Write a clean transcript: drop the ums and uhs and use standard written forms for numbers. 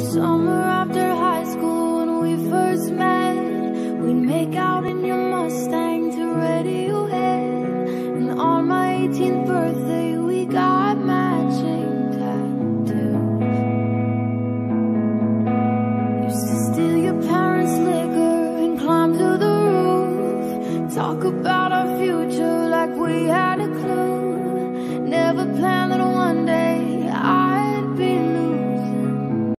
Summer after high school when we first met, we'd make out in your Mustang to Radiohead. And on my 18th birthday